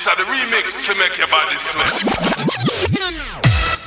It's a the remix to make your body sweat.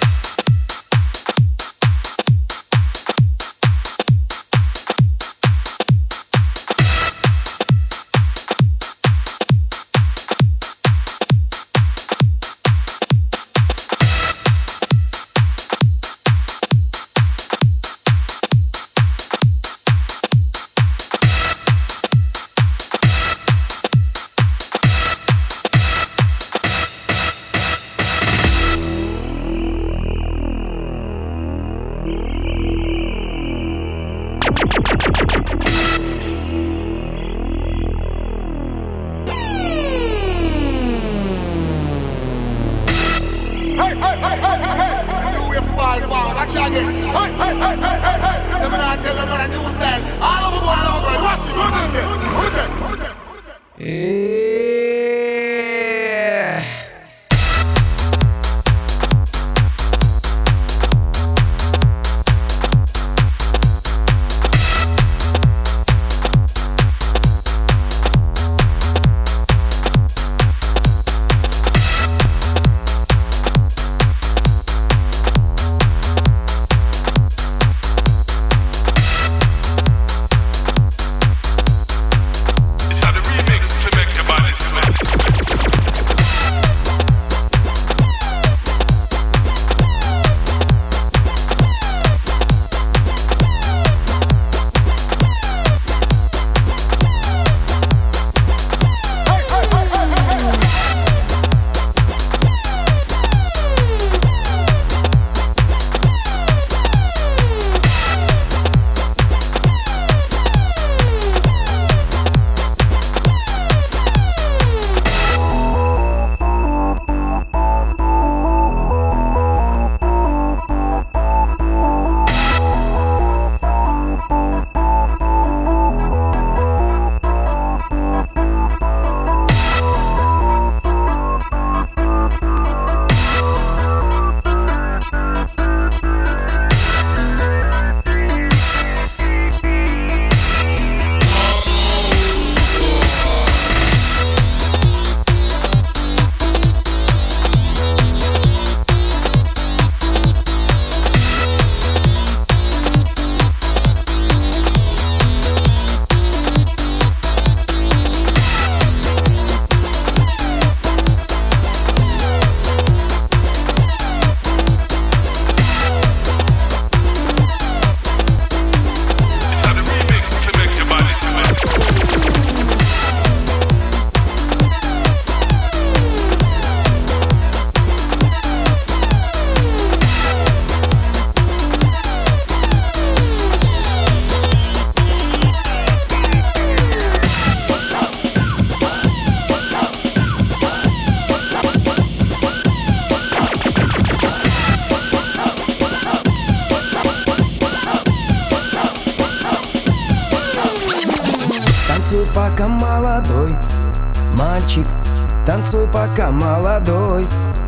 Танцуй, пока молодой мальчик, танцуй, пока молодой.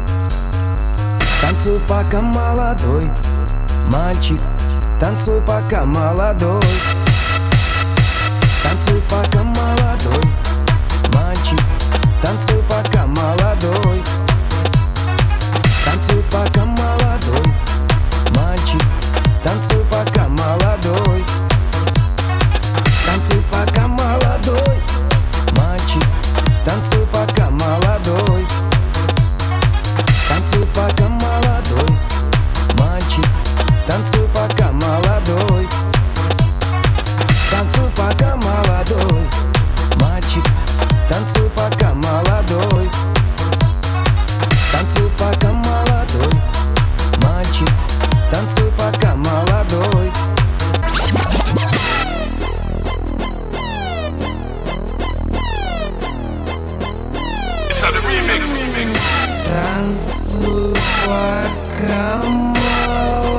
Танцуй, пока молодой мальчик, танцуй, пока молодой. Танцуй, пока молодой мальчик, танцуй, пока молодой. Танцуй, пока молодой мальчик, танцуй, пока молодой. Танцуй, пока молодой мальчик, танцуй, пока молодой. Танцуй, пока молодой мальчик, танцуй, пока молодой. Танцуй, пока молодой мальчик, танцуй, пока молодой. Танцуй, пока молодой мальчик, танцуй, пока молодой. Remix. Танцуй, пока молодой.